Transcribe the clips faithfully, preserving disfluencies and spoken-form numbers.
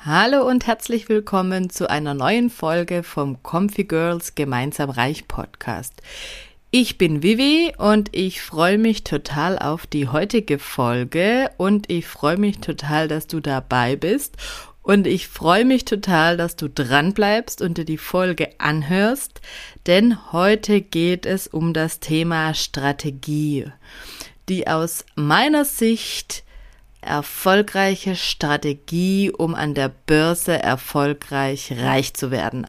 Hallo und herzlich willkommen zu einer neuen Folge vom Comfy Girls Gemeinsam Reich Podcast. Ich bin Vivi und ich freue mich total auf die heutige Folge und ich freue mich total, dass du dabei bist und ich freue mich total, dass du dran bleibst und dir die Folge anhörst, denn heute geht es um das Thema Strategie, die aus meiner Sicht erfolgreiche Strategie, um an der Börse erfolgreich reich zu werden.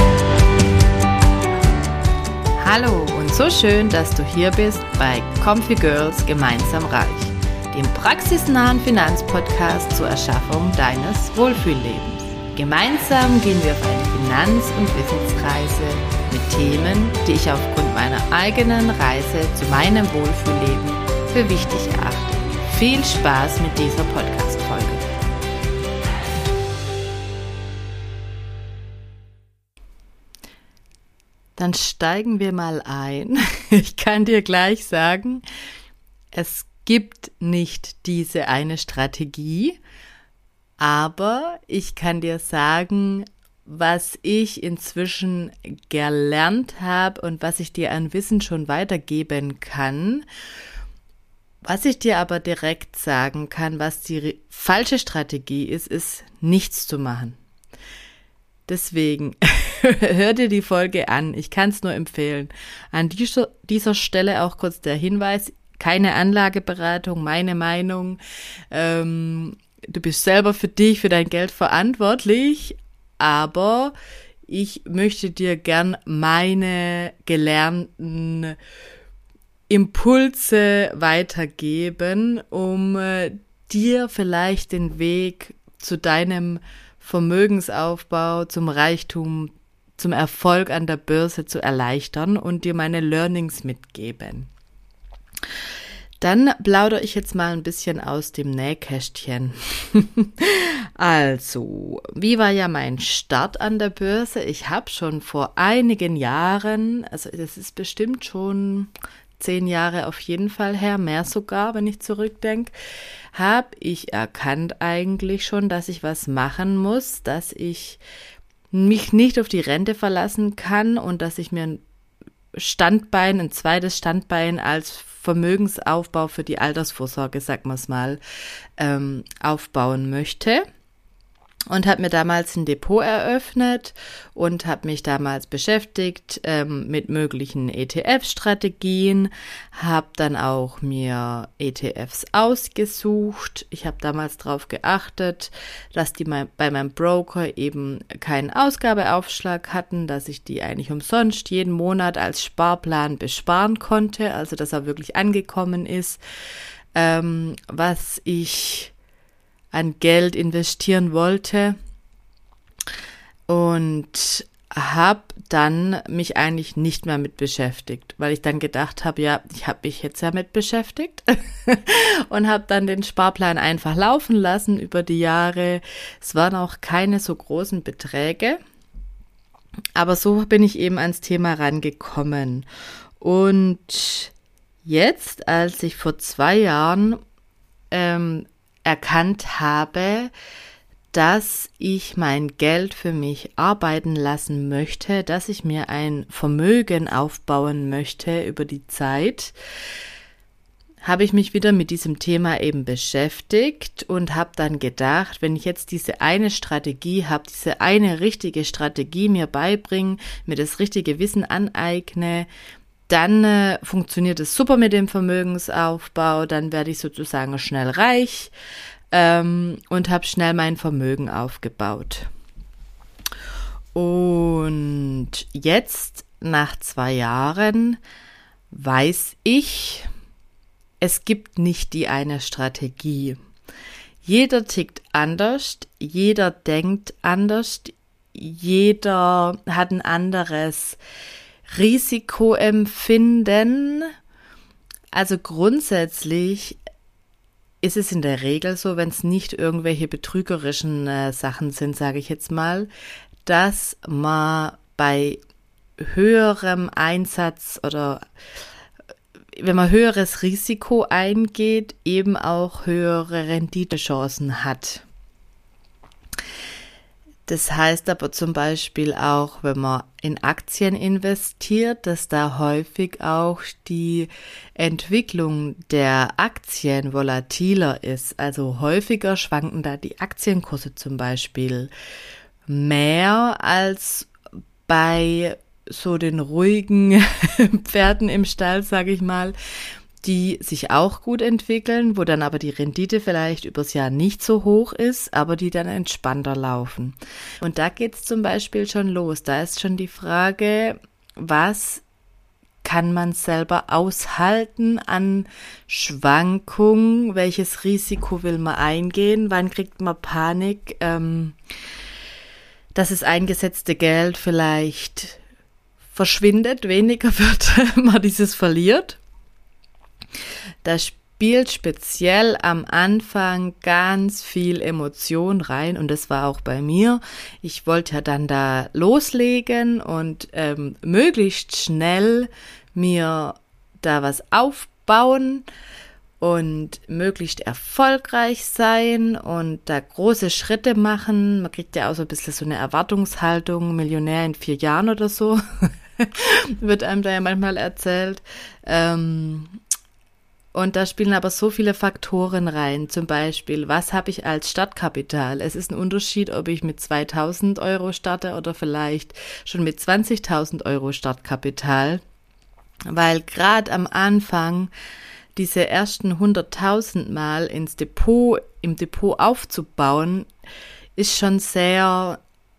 Hallo und so schön, dass du hier bist bei Comfy Girls Gemeinsam Reich, dem praxisnahen Finanzpodcast zur Erschaffung deines Wohlfühllebens. Gemeinsam gehen wir auf eine Finanz- und Wissensreise mit Themen, die ich aufgrund meiner eigenen Reise zu meinem Wohlfühlleben für wichtig erachte. Viel Spaß mit dieser Podcast-Folge. Dann steigen wir mal ein. Ich kann dir gleich sagen, es gibt nicht diese eine Strategie, aber ich kann dir sagen, was ich inzwischen gelernt habe und was ich dir an Wissen schon weitergeben kann. Was ich dir aber direkt sagen kann, was die falsche Strategie ist, ist nichts zu machen. Deswegen hör dir die Folge an. Ich kann es nur empfehlen. An dieser, dieser Stelle auch kurz der Hinweis, keine Anlageberatung, meine Meinung. Ähm, du bist selber für dich, für dein Geld verantwortlich, aber ich möchte dir gern meine gelernten Impulse weitergeben, um äh, dir vielleicht den Weg zu deinem Vermögensaufbau, zum Reichtum, zum Erfolg an der Börse zu erleichtern und dir meine Learnings mitgeben. Dann plaudere ich jetzt mal ein bisschen aus dem Nähkästchen. Also, wie war ja mein Start an der Börse? Ich habe schon vor einigen Jahren, also das ist bestimmt schon zehn Jahre auf jeden Fall her, mehr sogar, wenn ich zurückdenke, habe ich erkannt eigentlich schon, dass ich was machen muss, dass ich mich nicht auf die Rente verlassen kann und dass ich mir ein Standbein, ein zweites Standbein als Vermögensaufbau für die Altersvorsorge, sagen wir es mal, ähm, aufbauen möchte. Und habe mir damals ein Depot eröffnet und habe mich damals beschäftigt ähm, mit möglichen E T F-Strategien, habe dann auch mir E T Fs ausgesucht. Ich habe damals darauf geachtet, dass die mein, bei meinem Broker eben keinen Ausgabeaufschlag hatten, dass ich die eigentlich umsonst jeden Monat als Sparplan besparen konnte, also dass er wirklich angekommen ist, ähm, was ich an Geld investieren wollte und habe dann mich eigentlich nicht mehr mit beschäftigt, weil ich dann gedacht habe, ja, ich habe mich jetzt ja mit beschäftigt und habe dann den Sparplan einfach laufen lassen über die Jahre. Es waren auch keine so großen Beträge, aber so bin ich eben ans Thema rangekommen. Und jetzt, als ich vor zwei Jahren ähm, erkannt habe, dass ich mein Geld für mich arbeiten lassen möchte, dass ich mir ein Vermögen aufbauen möchte über die Zeit, habe ich mich wieder mit diesem Thema eben beschäftigt und habe dann gedacht, wenn ich jetzt diese eine Strategie habe, diese eine richtige Strategie mir beibringe, mir das richtige Wissen aneigne, dann äh, funktioniert es super mit dem Vermögensaufbau, dann werde ich sozusagen schnell reich ähm, und habe schnell mein Vermögen aufgebaut. Und jetzt, nach zwei Jahren, weiß ich, es gibt nicht die eine Strategie. Jeder tickt anders, jeder denkt anders, jeder hat ein anderes Risikoempfinden. Also grundsätzlich ist es in der Regel so, wenn es nicht irgendwelche betrügerischen äh, Sachen sind, sage ich jetzt mal, dass man bei höherem Einsatz oder wenn man höheres Risiko eingeht, eben auch höhere Renditechancen hat. Das heißt aber zum Beispiel auch, wenn man in Aktien investiert, dass da häufig auch die Entwicklung der Aktien volatiler ist. Also häufiger schwanken da die Aktienkurse zum Beispiel mehr als bei so den ruhigen Pferden im Stall, sage ich mal, die sich auch gut entwickeln, wo dann aber die Rendite vielleicht übers Jahr nicht so hoch ist, aber die dann entspannter laufen. Und da geht es zum Beispiel schon los. Da ist schon die Frage, was kann man selber aushalten an Schwankungen? Welches Risiko will man eingehen? Wann kriegt man Panik, ähm, dass das eingesetzte Geld vielleicht verschwindet, weniger wird, man dieses verliert? Da spielt speziell am Anfang ganz viel Emotion rein und das war auch bei mir. Ich wollte ja dann da loslegen und ähm, möglichst schnell mir da was aufbauen und möglichst erfolgreich sein und da große Schritte machen. Man kriegt ja auch so ein bisschen so eine Erwartungshaltung, Millionär in vier Jahren oder so, wird einem da ja manchmal erzählt. Ähm, Und da spielen aber so viele Faktoren rein. Zum Beispiel, was habe ich als Startkapital? Es ist ein Unterschied, ob ich mit zweitausend Euro starte oder vielleicht schon mit zwanzigtausend Euro Startkapital. Weil gerade am Anfang diese ersten hunderttausend Mal ins Depot, im Depot aufzubauen, ist schon sehr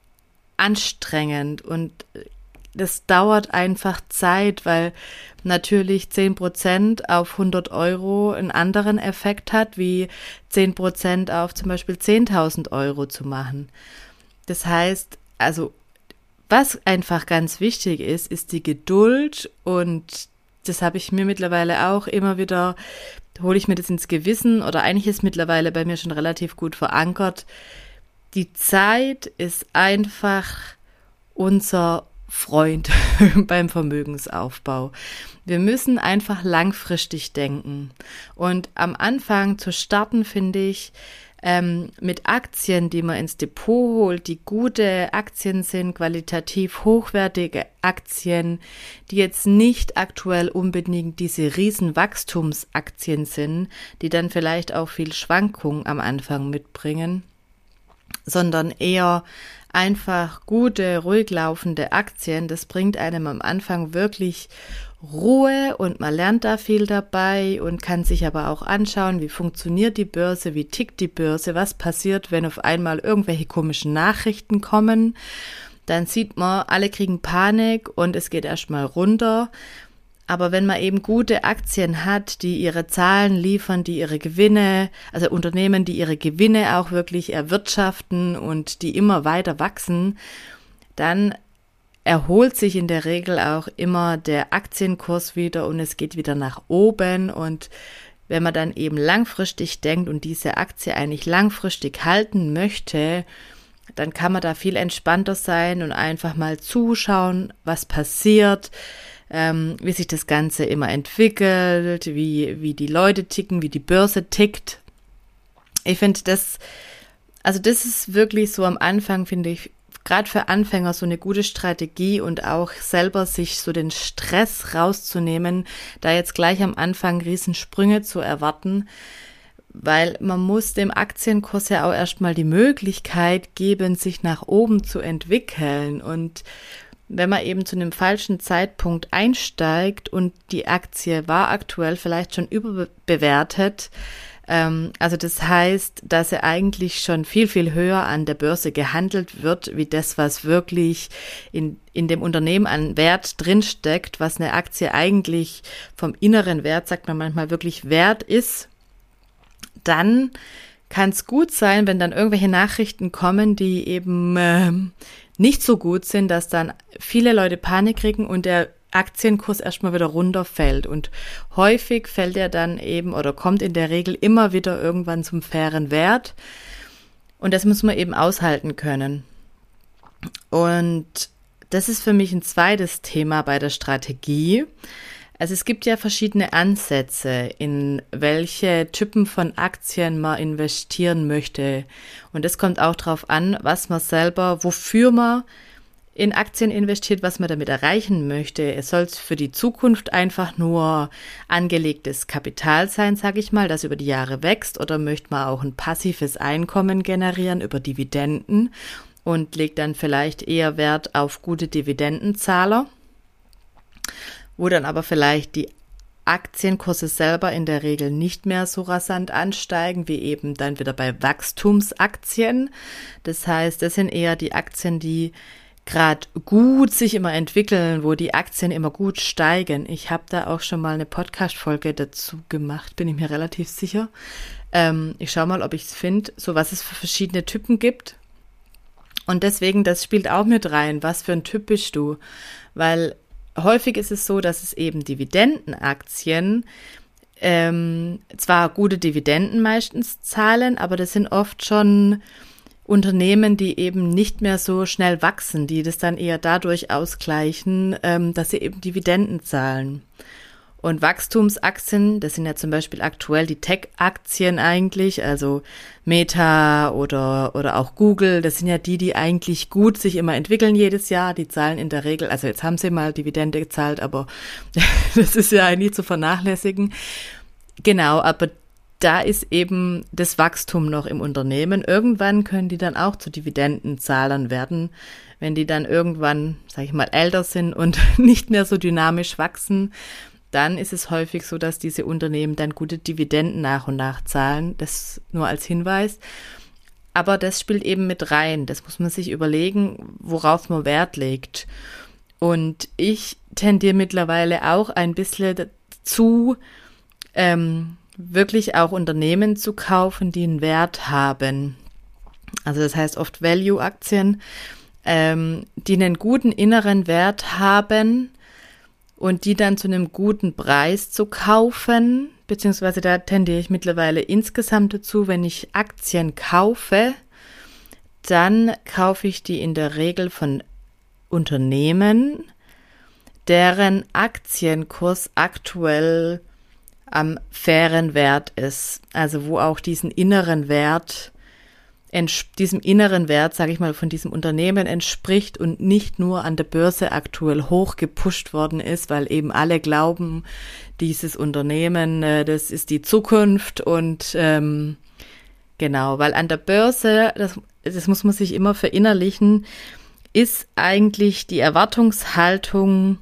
anstrengend und das dauert einfach Zeit, weil natürlich zehn Prozent auf hundert Euro einen anderen Effekt hat, wie zehn Prozent auf zum Beispiel zehntausend Euro zu machen. Das heißt, also was einfach ganz wichtig ist, ist die Geduld und das habe ich mir mittlerweile auch immer wieder, hole ich mir das ins Gewissen oder eigentlich ist mittlerweile bei mir schon relativ gut verankert. Die Zeit ist einfach unser Freund beim Vermögensaufbau. Wir müssen einfach langfristig denken. Und am Anfang zu starten, finde ich, ähm, mit Aktien, die man ins Depot holt, die gute Aktien sind, qualitativ hochwertige Aktien, die jetzt nicht aktuell unbedingt diese riesen Wachstumsaktien sind, die dann vielleicht auch viel Schwankung am Anfang mitbringen, sondern eher einfach gute, ruhig laufende Aktien, das bringt einem am Anfang wirklich Ruhe und man lernt da viel dabei und kann sich aber auch anschauen, wie funktioniert die Börse, wie tickt die Börse, was passiert, wenn auf einmal irgendwelche komischen Nachrichten kommen. Dann sieht man, alle kriegen Panik und es geht erstmal runter. Aber wenn man eben gute Aktien hat, die ihre Zahlen liefern, die ihre Gewinne, also Unternehmen, die ihre Gewinne auch wirklich erwirtschaften und die immer weiter wachsen, dann erholt sich in der Regel auch immer der Aktienkurs wieder und es geht wieder nach oben. Und wenn man dann eben langfristig denkt und diese Aktie eigentlich langfristig halten möchte, dann kann man da viel entspannter sein und einfach mal zuschauen, was passiert, ähm, wie sich das Ganze immer entwickelt, wie, wie die Leute ticken, wie die Börse tickt. Ich finde das, also das ist wirklich so am Anfang, finde ich, gerade für Anfänger so eine gute Strategie und auch selber sich so den Stress rauszunehmen, da jetzt gleich am Anfang Riesensprünge zu erwarten, weil man muss dem Aktienkurs ja auch erstmal die Möglichkeit geben, sich nach oben zu entwickeln. Und wenn man eben zu einem falschen Zeitpunkt einsteigt und die Aktie war aktuell vielleicht schon überbewertet, ähm, also das heißt, dass sie eigentlich schon viel, viel höher an der Börse gehandelt wird, wie das, was wirklich in, in dem Unternehmen an Wert drinsteckt, was eine Aktie eigentlich vom inneren Wert, sagt man manchmal, wirklich wert ist, dann kann es gut sein, wenn dann irgendwelche Nachrichten kommen, die eben äh, nicht so gut sind, dass dann viele Leute Panik kriegen und der Aktienkurs erstmal wieder runterfällt. Und häufig fällt er dann eben oder kommt in der Regel immer wieder irgendwann zum fairen Wert. Und das muss man eben aushalten können. Und das ist für mich ein zweites Thema bei der Strategie. Also es gibt ja verschiedene Ansätze, in welche Typen von Aktien man investieren möchte. Und es kommt auch darauf an, was man selber, wofür man in Aktien investiert, was man damit erreichen möchte. Es soll für die Zukunft einfach nur angelegtes Kapital sein, sage ich mal, das über die Jahre wächst, oder möchte man auch ein passives Einkommen generieren über Dividenden und legt dann vielleicht eher Wert auf gute Dividendenzahler, wo dann aber vielleicht die Aktienkurse selber in der Regel nicht mehr so rasant ansteigen, wie eben dann wieder bei Wachstumsaktien. Das heißt, das sind eher die Aktien, die gerade gut sich immer entwickeln, wo die Aktien immer gut steigen. Ich habe da auch schon mal eine Podcast-Folge dazu gemacht, bin ich mir relativ sicher. Ähm, ich schaue mal, ob ich es finde, so was es für verschiedene Typen gibt. Und deswegen, das spielt auch mit rein, was für ein Typ bist du? Weil häufig ist es so, dass es eben Dividendenaktien ähm, zwar gute Dividenden meistens zahlen, aber das sind oft schon Unternehmen, die eben nicht mehr so schnell wachsen, die das dann eher dadurch ausgleichen, ähm, dass sie eben Dividenden zahlen. Und Wachstumsaktien, das sind ja zum Beispiel aktuell die Tech-Aktien eigentlich, also Meta oder oder auch Google, das sind ja die, die eigentlich gut sich immer entwickeln jedes Jahr, die zahlen in der Regel, also jetzt haben sie mal Dividende gezahlt, aber das ist ja nie zu vernachlässigen. Genau, aber da ist eben das Wachstum noch im Unternehmen. Irgendwann können die dann auch zu Dividendenzahlern werden, wenn die dann irgendwann, sage ich mal, älter sind und nicht mehr so dynamisch wachsen. Dann ist es häufig so, dass diese Unternehmen dann gute Dividenden nach und nach zahlen. Das nur als Hinweis. Aber das spielt eben mit rein. Das muss man sich überlegen, worauf man Wert legt. Und ich tendiere mittlerweile auch ein bisschen dazu, ähm, wirklich auch Unternehmen zu kaufen, die einen Wert haben. Also das heißt oft Value-Aktien, ähm, die einen guten inneren Wert haben und die dann zu einem guten Preis zu kaufen, beziehungsweise da tendiere ich mittlerweile insgesamt dazu, wenn ich Aktien kaufe, dann kaufe ich die in der Regel von Unternehmen, deren Aktienkurs aktuell am fairen Wert ist, also wo auch diesen inneren Wert, diesem inneren Wert, sage ich mal, von diesem Unternehmen entspricht und nicht nur an der Börse aktuell hoch gepusht worden ist, weil eben alle glauben, dieses Unternehmen, das ist die Zukunft und ähm, genau, weil an der Börse, das, das muss man sich immer verinnerlichen, ist eigentlich die Erwartungshaltung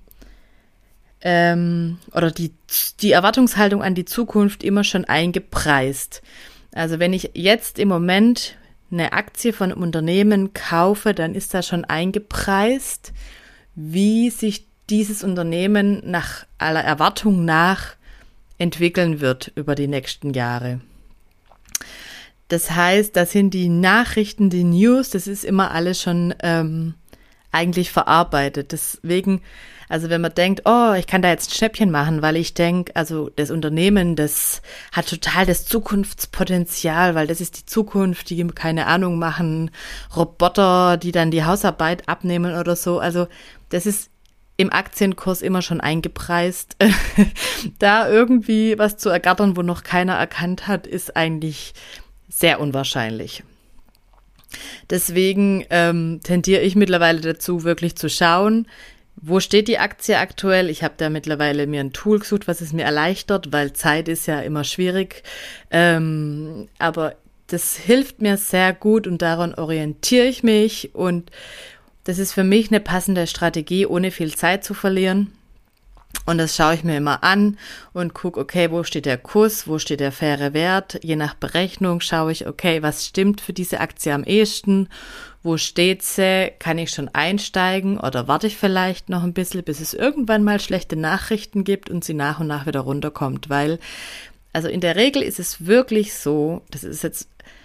Ähm, oder die, die Erwartungshaltung an die Zukunft immer schon eingepreist. Also wenn ich jetzt im Moment eine Aktie von einem Unternehmen kaufe, dann ist da schon eingepreist, wie sich dieses Unternehmen nach aller Erwartung nach entwickeln wird über die nächsten Jahre. Das heißt, das sind die Nachrichten, die News, das ist immer alles schon ähm, eigentlich verarbeitet. Deswegen, also wenn man denkt, oh, ich kann da jetzt ein Schnäppchen machen, weil ich denke, also das Unternehmen, das hat total das Zukunftspotenzial, weil das ist die Zukunft, die, keine Ahnung, machen Roboter, die dann die Hausarbeit abnehmen oder so. Also das ist im Aktienkurs immer schon eingepreist. Da irgendwie was zu ergattern, wo noch keiner erkannt hat, ist eigentlich sehr unwahrscheinlich. Deswegen ähm, tendiere ich mittlerweile dazu, wirklich zu schauen, wo steht die Aktie aktuell? Ich habe da mittlerweile mir ein Tool gesucht, was es mir erleichtert, weil Zeit ist ja immer schwierig. Ähm, aber das hilft mir sehr gut und daran orientiere ich mich. Und das ist für mich eine passende Strategie, ohne viel Zeit zu verlieren. Und das schaue ich mir immer an und gucke, okay, wo steht der Kurs, wo steht der faire Wert? Je nach Berechnung schaue ich, okay, was stimmt für diese Aktie am ehesten? Wo steht sie? Kann ich schon einsteigen oder warte ich vielleicht noch ein bisschen, bis es irgendwann mal schlechte Nachrichten gibt und sie nach und nach wieder runterkommt? Weil, also in der Regel ist es wirklich so, das ist jetzt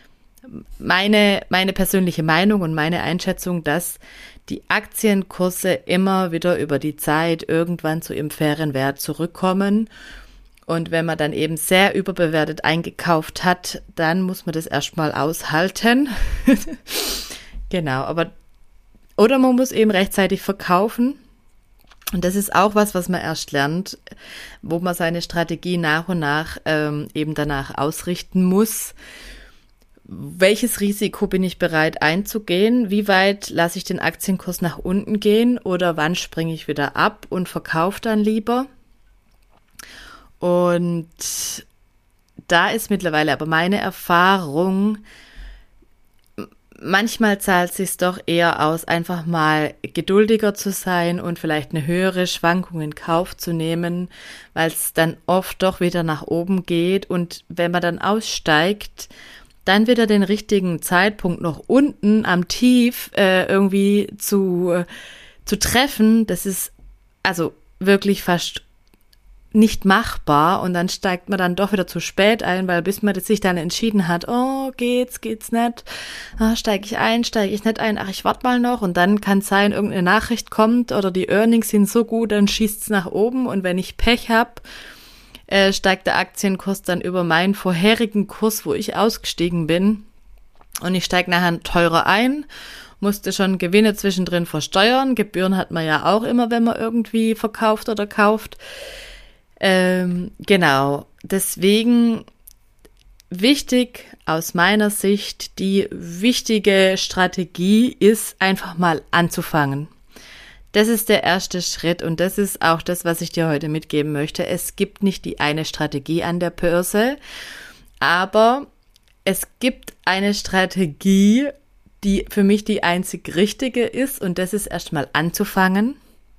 meine, meine persönliche Meinung und meine Einschätzung, dass die Aktienkurse immer wieder über die Zeit irgendwann zu ihrem fairen Wert zurückkommen. Und wenn man dann eben sehr überbewertet eingekauft hat, dann muss man das erstmal aushalten. Genau, aber oder man muss eben rechtzeitig verkaufen, Und das ist auch was, was man erst lernt, wo man seine Strategie nach und nach ähm, eben danach ausrichten muss. Welches Risiko bin ich bereit einzugehen? Wie weit lasse ich den Aktienkurs nach unten gehen? Oder wann springe ich wieder ab und verkaufe dann lieber? Und da ist mittlerweile aber meine Erfahrung, manchmal zahlt es sich doch eher aus, einfach mal geduldiger zu sein und vielleicht eine höhere Schwankung in Kauf zu nehmen, weil es dann oft doch wieder nach oben geht. Und wenn man dann aussteigt, dann wieder den richtigen Zeitpunkt noch unten am Tief äh, irgendwie zu, äh, zu treffen, das ist also wirklich fast nicht machbar, und dann steigt man dann doch wieder zu spät ein, weil bis man sich dann entschieden hat, oh, geht's, geht's nicht, ah, steige ich ein, steige ich nicht ein, ach, ich warte mal noch, und dann kann es sein, irgendeine Nachricht kommt oder die Earnings sind so gut, dann schießt's nach oben, und wenn ich Pech hab, äh, steigt der Aktienkurs dann über meinen vorherigen Kurs, wo ich ausgestiegen bin, und ich steige nachher teurer ein, musste schon Gewinne zwischendrin versteuern, Gebühren hat man ja auch immer, wenn man irgendwie verkauft oder kauft. Ähm, genau, deswegen wichtig aus meiner Sicht, die wichtige Strategie ist, einfach mal anzufangen. Das ist der erste Schritt, und das ist auch das, was ich dir heute mitgeben möchte. Es gibt nicht die eine Strategie an der Börse, aber es gibt eine Strategie, die für mich die einzig richtige ist, und das ist erstmal anzufangen,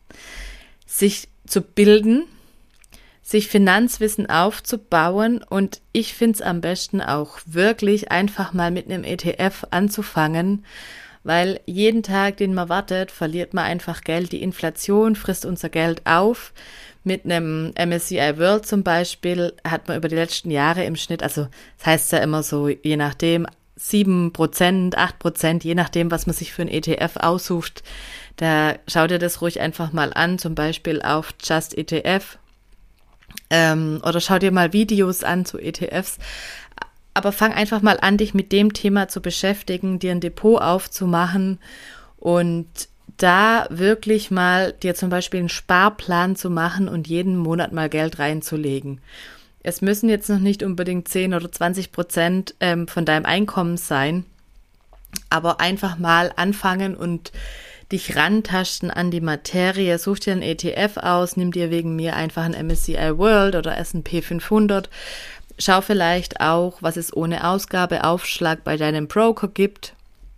sich zu bilden, sich Finanzwissen aufzubauen, und ich finde es am besten auch wirklich einfach mal mit einem E T F anzufangen, weil jeden Tag, den man wartet, verliert man einfach Geld. Die Inflation frisst unser Geld auf. Mit einem M S C I World zum Beispiel hat man über die letzten Jahre im Schnitt, also das heißt ja immer so, je nachdem, sieben Prozent, acht Prozent, je nachdem, was man sich für ein E T F aussucht, da schau dir das ruhig einfach mal an, zum Beispiel auf Just E T F. Ähm, oder schau dir mal Videos an zu E T Fs, aber fang einfach mal an, dich mit dem Thema zu beschäftigen, dir ein Depot aufzumachen und da wirklich mal dir zum Beispiel einen Sparplan zu machen und jeden Monat mal Geld reinzulegen. Es müssen jetzt noch nicht unbedingt zehn oder zwanzig Prozent ähm, von deinem Einkommen sein, aber einfach mal anfangen und dich rantasten an die Materie. Such dir einen E T F aus, nimm dir wegen mir einfach einen M S C I World oder S und P fünfhundert. Schau vielleicht auch, was es ohne Ausgabeaufschlag bei deinem Broker gibt,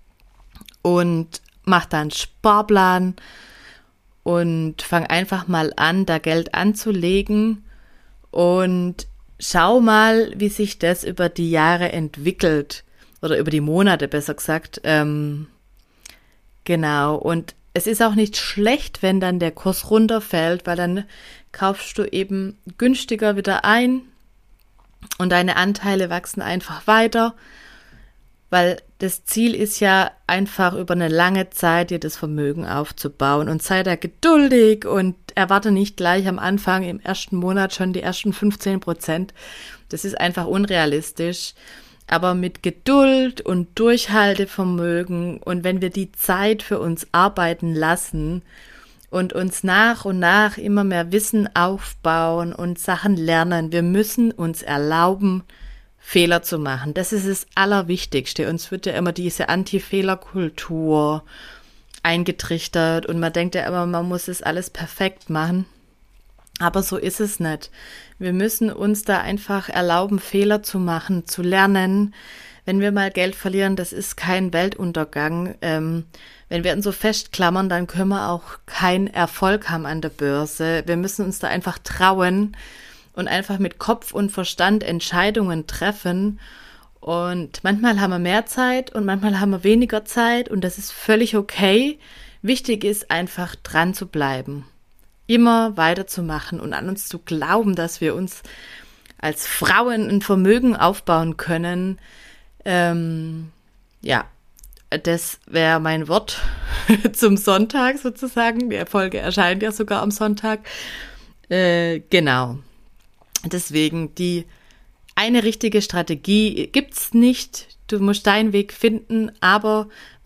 und mach dann einen Sparplan und fang einfach mal an, da Geld anzulegen, und schau mal, wie sich das über die Jahre entwickelt oder über die Monate, besser gesagt. Ähm, Genau, und es ist auch nicht schlecht, wenn dann der Kurs runterfällt, weil dann kaufst du eben günstiger wieder ein und deine Anteile wachsen einfach weiter, weil das Ziel ist ja einfach über eine lange Zeit dir das Vermögen aufzubauen, und sei da geduldig und erwarte nicht gleich am Anfang im ersten Monat schon die ersten fünfzehn Prozent. Das ist einfach unrealistisch. Aber mit Geduld und Durchhaltevermögen, und wenn wir die Zeit für uns arbeiten lassen und uns nach und nach immer mehr Wissen aufbauen und Sachen lernen, wir müssen uns erlauben, Fehler zu machen. Das ist das Allerwichtigste. Uns wird ja immer diese Anti-Fehler-Kultur eingetrichtert und man denkt ja immer, man muss es alles perfekt machen. Aber so ist es nicht. Wir müssen uns da einfach erlauben, Fehler zu machen, zu lernen. Wenn wir mal Geld verlieren, das ist kein Weltuntergang. Ähm, wenn wir uns so festklammern, dann können wir auch keinen Erfolg haben an der Börse. Wir müssen uns da einfach trauen und einfach mit Kopf und Verstand Entscheidungen treffen. Und manchmal haben wir mehr Zeit und manchmal haben wir weniger Zeit, und das ist völlig okay. Wichtig ist einfach, dran zu bleiben. Immer weiterzumachen und an uns zu glauben, dass wir uns als Frauen ein Vermögen aufbauen können. Ähm, ja, das wäre mein Wort zum Sonntag sozusagen. Die Folge erscheint ja sogar am Sonntag. Äh, genau. Deswegen, die eine richtige Strategie gibt's nicht. Du musst deinen Weg finden, aber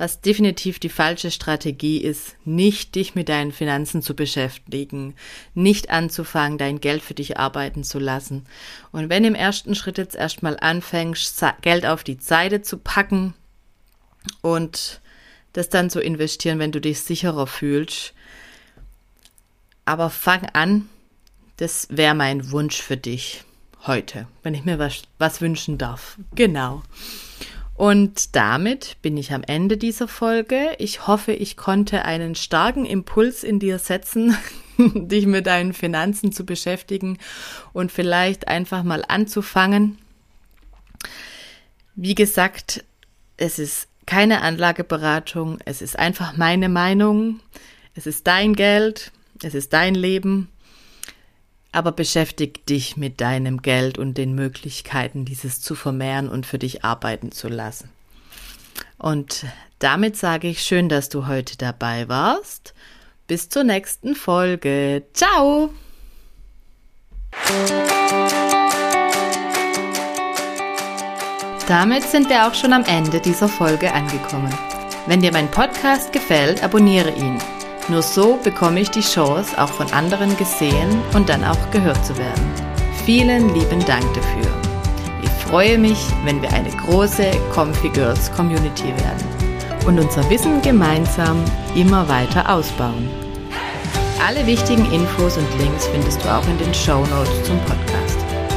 Was definitiv die falsche Strategie ist, nicht dich mit deinen Finanzen zu beschäftigen, nicht anzufangen, dein Geld für dich arbeiten zu lassen. Und wenn im ersten Schritt jetzt erstmal anfängst, Geld auf die Seite zu packen und das dann zu investieren, wenn du dich sicherer fühlst. Aber fang an, das wäre mein Wunsch für dich heute, wenn ich mir was, was wünschen darf. Genau. Und damit bin ich am Ende dieser Folge. Ich hoffe, ich konnte einen starken Impuls in dir setzen, dich mit deinen Finanzen zu beschäftigen und vielleicht einfach mal anzufangen. Wie gesagt, es ist keine Anlageberatung, es ist einfach meine Meinung, es ist dein Geld, es ist dein Leben. Aber beschäftig dich mit deinem Geld und den Möglichkeiten, dieses zu vermehren und für dich arbeiten zu lassen. Und damit sage ich schön, dass du heute dabei warst. Bis zur nächsten Folge. Ciao! Damit sind wir auch schon am Ende dieser Folge angekommen. Wenn dir mein Podcast gefällt, abonniere ihn. Nur so bekomme ich die Chance, auch von anderen gesehen und dann auch gehört zu werden. Vielen lieben Dank dafür. Ich freue mich, wenn wir eine große Comfy Girls Community werden und unser Wissen gemeinsam immer weiter ausbauen. Alle wichtigen Infos und Links findest du auch in den Shownotes zum Podcast.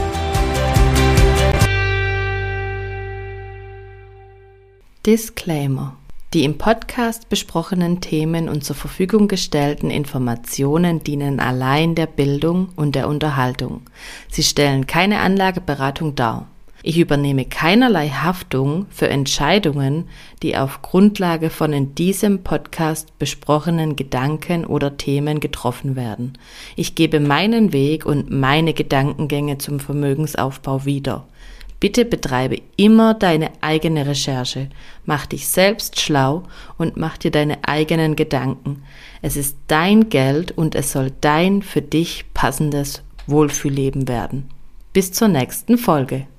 Disclaimer: Die im Podcast besprochenen Themen und zur Verfügung gestellten Informationen dienen allein der Bildung und der Unterhaltung. Sie stellen keine Anlageberatung dar. Ich übernehme keinerlei Haftung für Entscheidungen, die auf Grundlage von in diesem Podcast besprochenen Gedanken oder Themen getroffen werden. Ich gebe meinen Weg und meine Gedankengänge zum Vermögensaufbau wieder. Bitte betreibe immer deine eigene Recherche, mach dich selbst schlau und mach dir deine eigenen Gedanken. Es ist dein Geld und es soll dein für dich passendes Wohlfühlleben werden. Bis zur nächsten Folge.